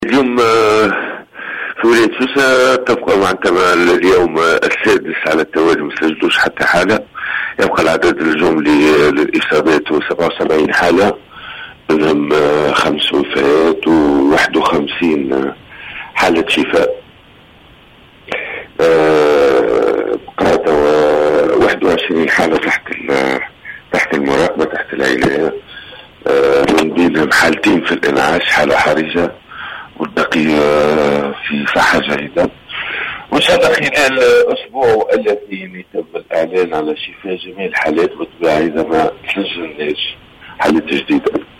اليوم في ولاية سوسة تبقى معناتها اليوم السادس على التوالي ما سجلوش حتى حالة. يبقى العدد الجملي للإصابات هو 77 حالة، منهم 5 وفاات و51 حالة شفاء. بقات 21 حالة تحت المراقبة، تحت العناية، من بينهم حالتين في الإنعاش، حالة حرجة والبقية في صحة جيدة. وإن شاء الله خلال أسبوع الذين يتم الإعلان على شفاء جميع الحالات، بالطبيعة إذا ما تسجلناش حالة جديدة.